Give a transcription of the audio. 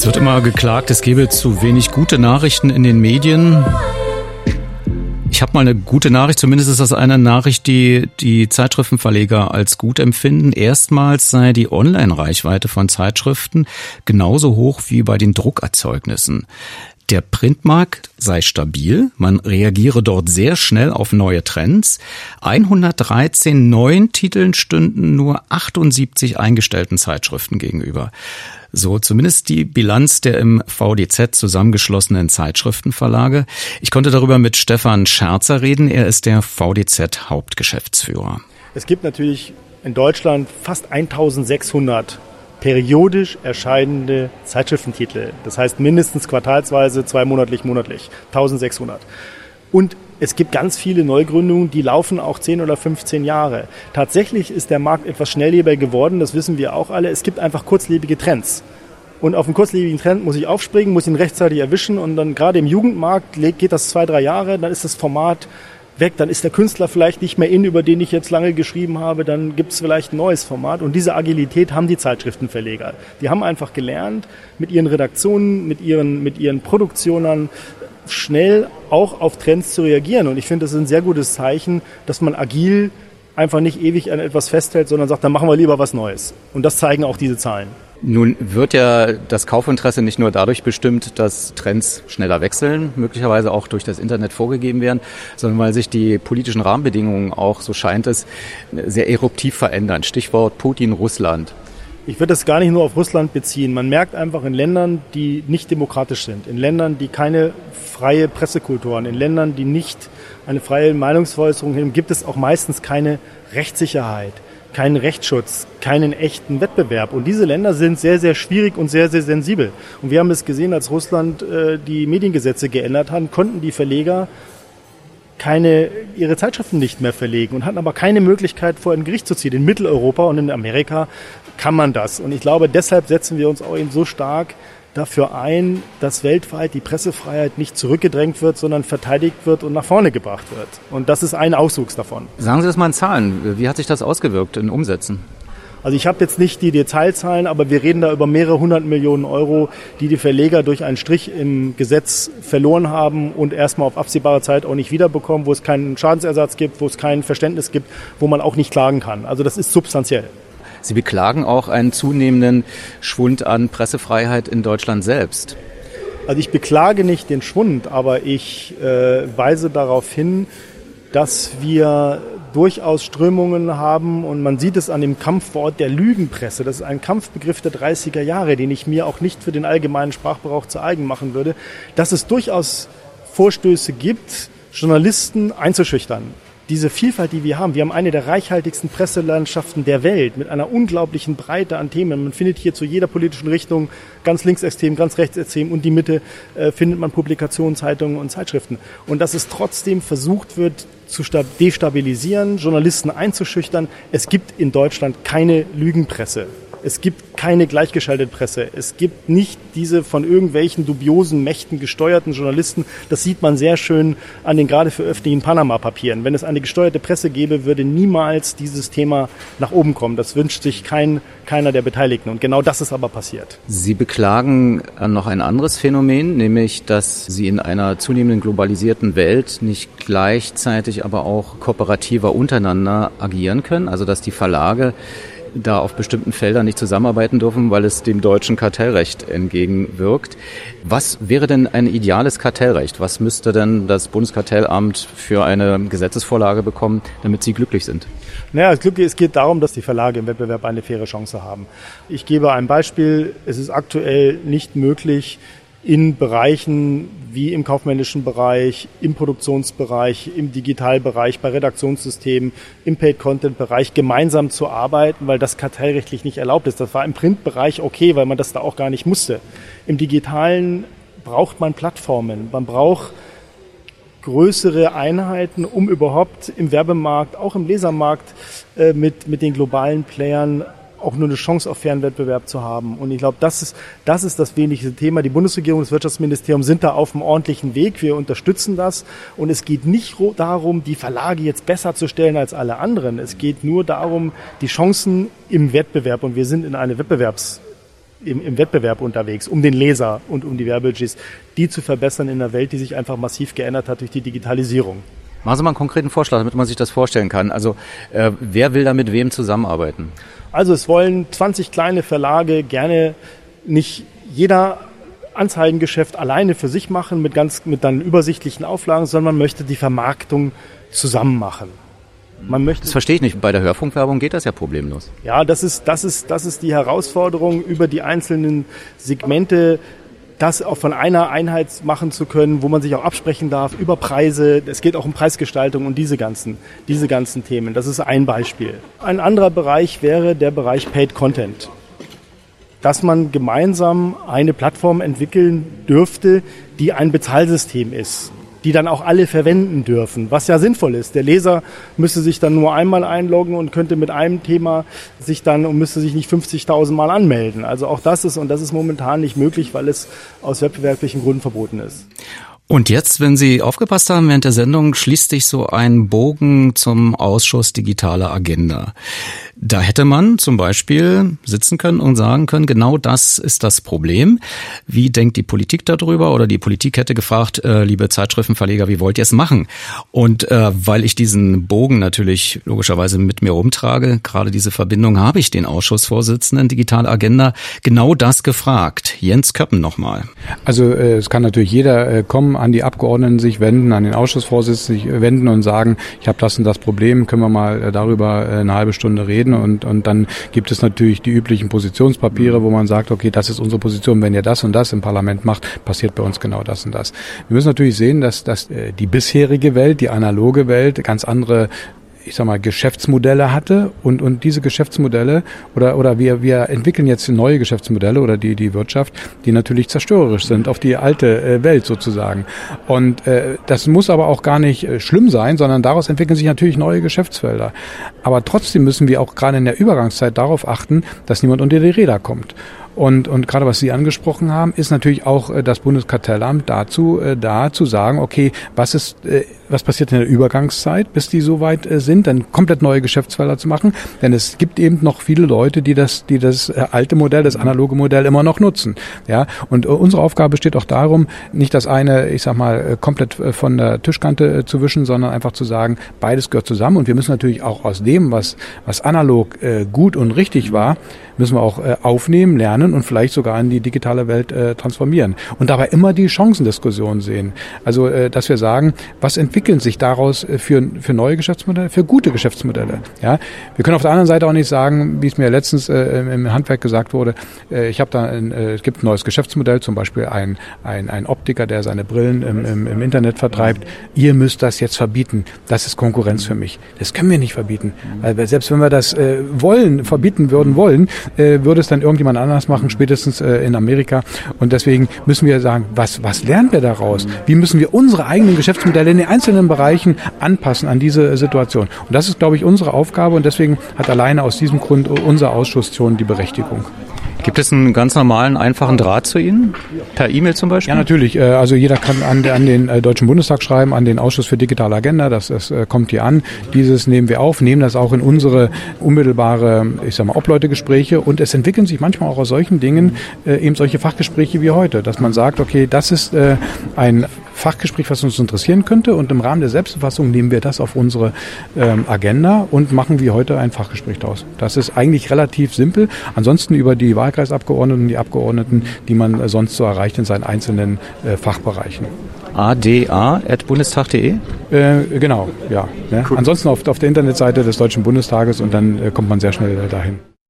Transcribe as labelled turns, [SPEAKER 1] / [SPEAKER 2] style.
[SPEAKER 1] wird immer geklagt, es gebe zu wenig gute Nachrichten in den Medien. Ich habe mal eine gute Nachricht, zumindest ist das eine Nachricht, die die Zeitschriftenverleger als gut empfinden. Erstmals sei die Online-Reichweite von Zeitschriften genauso hoch wie bei den Druckerzeugnissen. Der Printmarkt sei stabil, man reagiere dort sehr schnell auf neue Trends. 113 neuen Titeln stünden nur 78 eingestellten Zeitschriften gegenüber. So zumindest die Bilanz der im VDZ zusammengeschlossenen Zeitschriftenverlage. Ich konnte darüber mit Stefan Scherzer reden, er ist der VDZ-Hauptgeschäftsführer.
[SPEAKER 2] Es gibt natürlich in Deutschland fast 1600 periodisch erscheinende Zeitschriftentitel. Das heißt mindestens quartalsweise, zweimonatlich, monatlich. 1600. Und es gibt ganz viele Neugründungen, die laufen auch 10 oder 15 Jahre. Tatsächlich ist der Markt etwas schnelllebiger geworden, das wissen wir auch alle. Es gibt einfach kurzlebige Trends. Und auf einen kurzlebigen Trend muss ich aufspringen, muss ihn rechtzeitig erwischen und dann gerade im Jugendmarkt geht das 2-3 Jahre, dann ist das Format weg, dann ist der Künstler vielleicht nicht mehr über den ich jetzt lange geschrieben habe, dann gibt es vielleicht ein neues Format. Und diese Agilität haben die Zeitschriftenverleger. Die haben einfach gelernt, mit ihren Redaktionen, mit ihren Produktionen schnell auch auf Trends zu reagieren. Und ich finde, das ist ein sehr gutes Zeichen, dass man agil einfach nicht ewig an etwas festhält, sondern sagt, dann machen wir lieber was Neues. Und das zeigen auch diese Zahlen.
[SPEAKER 1] Nun wird ja das Kaufinteresse nicht nur dadurch bestimmt, dass Trends schneller wechseln, möglicherweise auch durch das Internet vorgegeben werden, sondern weil sich die politischen Rahmenbedingungen auch, so scheint es, sehr eruptiv verändern. Stichwort Putin, Russland.
[SPEAKER 2] Ich würde das gar nicht nur auf Russland beziehen. Man merkt einfach in Ländern, die nicht demokratisch sind, in Ländern, die keine freie Pressekultur haben, in Ländern, die nicht eine freie Meinungsäußerung haben, gibt es auch meistens keine Rechtssicherheit, keinen Rechtsschutz, keinen echten Wettbewerb. Und diese Länder sind sehr, sehr schwierig und sehr, sehr sensibel. Und wir haben es gesehen, als Russland die Mediengesetze geändert hat, konnten die Verleger ihre Zeitschriften nicht mehr verlegen und hatten aber keine Möglichkeit, vor ein Gericht zu ziehen. In Mitteleuropa und in Amerika kann man das. Und ich glaube, deshalb setzen wir uns auch eben so stark dafür ein, dass weltweit die Pressefreiheit nicht zurückgedrängt wird, sondern verteidigt wird und nach vorne gebracht wird. Und das ist ein Auswuchs davon.
[SPEAKER 1] Sagen Sie das mal in Zahlen. Wie hat sich das ausgewirkt in Umsätzen?
[SPEAKER 2] Also ich habe jetzt nicht die Detailzahlen, aber wir reden da über mehrere 100 Millionen Euro, die Verleger durch einen Strich im Gesetz verloren haben und erstmal auf absehbare Zeit auch nicht wiederbekommen, wo es keinen Schadensersatz gibt, wo es kein Verständnis gibt, wo man auch nicht klagen kann. Also das ist substanziell.
[SPEAKER 1] Sie beklagen auch einen zunehmenden Schwund an Pressefreiheit in Deutschland selbst.
[SPEAKER 2] Also ich beklage nicht den Schwund, aber ich weise darauf hin, dass wir durchaus Strömungen haben und man sieht es an dem Kampfwort der Lügenpresse. Das ist ein Kampfbegriff der 30er Jahre, den ich mir auch nicht für den allgemeinen Sprachgebrauch zu eigen machen würde, dass es durchaus Vorstöße gibt, Journalisten einzuschüchtern. Diese Vielfalt, die wir haben eine der reichhaltigsten Presselandschaften der Welt mit einer unglaublichen Breite an Themen. Man findet hier zu jeder politischen Richtung, ganz linksextrem, ganz rechtsextrem und die Mitte findet man Publikationen, Zeitungen und Zeitschriften. Und dass es trotzdem versucht wird, zu destabilisieren, Journalisten einzuschüchtern. Es gibt in Deutschland keine Lügenpresse. Es gibt keine gleichgeschaltete Presse. Es gibt nicht diese von irgendwelchen dubiosen Mächten gesteuerten Journalisten. Das sieht man sehr schön an den gerade veröffentlichten Panama-Papieren. Wenn es eine gesteuerte Presse gäbe, würde niemals dieses Thema nach oben kommen. Das wünscht sich keiner der Beteiligten. Und genau das ist aber passiert.
[SPEAKER 1] Sie beklagen noch ein anderes Phänomen, nämlich, dass Sie in einer zunehmenden globalisierten Welt nicht gleichzeitig aber auch kooperativer untereinander agieren können. Also, dass die Verlage da auf bestimmten Feldern nicht zusammenarbeiten dürfen, weil es dem deutschen Kartellrecht entgegenwirkt. Was wäre denn ein ideales Kartellrecht? Was müsste denn das Bundeskartellamt für eine Gesetzesvorlage bekommen, damit Sie glücklich sind?
[SPEAKER 2] Naja, es geht darum, dass die Verlage im Wettbewerb eine faire Chance haben. Ich gebe ein Beispiel. Es ist aktuell nicht möglich, in Bereichen wie im kaufmännischen Bereich, im Produktionsbereich, im Digitalbereich, bei Redaktionssystemen, im Paid-Content-Bereich gemeinsam zu arbeiten, weil das kartellrechtlich nicht erlaubt ist. Das war im Printbereich okay, weil man das da auch gar nicht musste. Im Digitalen braucht man Plattformen, man braucht größere Einheiten, um überhaupt im Werbemarkt, auch im Lesermarkt mit den globalen Playern auch nur eine Chance auf fairen Wettbewerb zu haben. Und ich glaube, das ist das wesentliche Thema. Die Bundesregierung, das Wirtschaftsministerium sind da auf einem ordentlichen Weg. Wir unterstützen das. Und es geht nicht darum, die Verlage jetzt besser zu stellen als alle anderen. Es geht nur darum, die Chancen im Wettbewerb. Und wir sind in eine im Wettbewerb unterwegs, um den Leser und um die Werbebudgets, die zu verbessern in einer Welt, die sich einfach massiv geändert hat durch die Digitalisierung.
[SPEAKER 1] Machen Sie mal einen konkreten Vorschlag, damit man sich das vorstellen kann. Also wer will da mit wem zusammenarbeiten?
[SPEAKER 2] Also es wollen 20 kleine Verlage gerne nicht jeder Anzeigengeschäft alleine für sich machen mit dann übersichtlichen Auflagen, sondern man möchte die Vermarktung zusammen machen.
[SPEAKER 1] Das verstehe ich nicht. Bei der Hörfunkwerbung geht das ja problemlos.
[SPEAKER 2] Ja, das ist die Herausforderung, über die einzelnen Segmente das auch von einer Einheit machen zu können, wo man sich auch absprechen darf über Preise. Es geht auch um Preisgestaltung und diese ganzen Themen. Das ist ein Beispiel. Ein anderer Bereich wäre der Bereich Paid Content. Dass man gemeinsam eine Plattform entwickeln dürfte, die ein Bezahlsystem ist, die dann auch alle verwenden dürfen, was ja sinnvoll ist. Der Leser müsste sich dann nur einmal einloggen und könnte mit einem Thema müsste sich nicht 50.000 Mal anmelden. Also auch das ist momentan nicht möglich, weil es aus wettbewerblichen Gründen verboten ist.
[SPEAKER 1] Und jetzt, wenn Sie aufgepasst haben während der Sendung, schließt sich so ein Bogen zum Ausschuss Digitale Agenda. Da hätte man zum Beispiel sitzen können und sagen können, genau das ist das Problem. Wie denkt die Politik darüber? Oder die Politik hätte gefragt, liebe Zeitschriftenverleger, wie wollt ihr es machen? Und weil ich diesen Bogen natürlich logischerweise mit mir rumtrage, gerade diese Verbindung, habe ich den Ausschussvorsitzenden Digitale Agenda genau das gefragt. Jens Köppen nochmal.
[SPEAKER 3] Also es kann natürlich jeder kommen, an die Abgeordneten sich wenden, an den Ausschussvorsitzenden sich wenden und sagen, ich habe das und das Problem, können wir mal darüber eine halbe Stunde reden. Und dann gibt es natürlich die üblichen Positionspapiere, wo man sagt, okay, das ist unsere Position, wenn ihr das und das im Parlament macht, passiert bei uns genau das und das. Wir müssen natürlich sehen, dass die bisherige Welt, die analoge Welt, ganz andere Geschäftsmodelle hatte und diese Geschäftsmodelle oder wir entwickeln jetzt neue Geschäftsmodelle oder die Wirtschaft, die natürlich zerstörerisch sind auf die alte Welt sozusagen. Und das muss aber auch gar nicht schlimm sein, sondern daraus entwickeln sich natürlich neue Geschäftsfelder. Aber trotzdem müssen wir auch gerade in der Übergangszeit darauf achten, dass niemand unter die Räder kommt. Und gerade was Sie angesprochen haben, ist natürlich auch das Bundeskartellamt dazu da zu sagen, okay, was passiert in der Übergangszeit, bis die so weit sind, dann komplett neue Geschäftsfelder zu machen. Denn es gibt eben noch viele Leute, die das alte Modell, das analoge Modell immer noch nutzen. Ja, und unsere Aufgabe besteht auch darum, nicht das eine, komplett von der Tischkante zu wischen, sondern einfach zu sagen, beides gehört zusammen. Und wir müssen natürlich auch aus dem, was analog gut und richtig war, müssen wir auch aufnehmen, lernen und vielleicht sogar in die digitale Welt transformieren. Und dabei immer die Chancendiskussion sehen. Also, dass wir sagen, was entwickeln sich daraus für neue Geschäftsmodelle, für gute Geschäftsmodelle. Ja, wir können auf der anderen Seite auch nicht sagen, wie es mir letztens im Handwerk gesagt wurde, es gibt ein neues Geschäftsmodell, zum Beispiel ein Optiker, der seine Brillen im Internet vertreibt. Ihr müsst das jetzt verbieten. Das ist Konkurrenz für mich. Das können wir nicht verbieten. Weil selbst wenn wir das verbieten wollen, würde es dann irgendjemand anders machen, spätestens in Amerika. Und deswegen müssen wir sagen, was lernen wir daraus? Wie müssen wir unsere eigenen Geschäftsmodelle in den einzelnen Bereichen anpassen an diese Situation? Und das ist, glaube ich, unsere Aufgabe. Und deswegen hat alleine aus diesem Grund unser Ausschuss schon die Berechtigung.
[SPEAKER 1] Gibt es einen ganz normalen, einfachen Draht zu Ihnen? Per E-Mail zum Beispiel?
[SPEAKER 3] Ja, natürlich. Also jeder kann an den Deutschen Bundestag schreiben, an den Ausschuss für Digitale Agenda. Das kommt hier an. Dieses nehmen wir auf, nehmen das auch in unsere unmittelbare, Obleutegespräche. Und es entwickeln sich manchmal auch aus solchen Dingen eben solche Fachgespräche wie heute, dass man sagt, okay, das ist ein Fachgespräch, was uns interessieren könnte. Und im Rahmen der Selbstverfassung nehmen wir das auf unsere Agenda und machen wie heute ein Fachgespräch daraus. Das ist eigentlich relativ simpel. Ansonsten über die Wahlkreisabgeordneten, die Abgeordneten, die man sonst so erreicht in seinen einzelnen Fachbereichen.
[SPEAKER 1] ada@bundestag.de?
[SPEAKER 3] Genau, ja. Ne? Cool. Ansonsten auf der Internetseite des Deutschen Bundestages und dann kommt man sehr schnell dahin.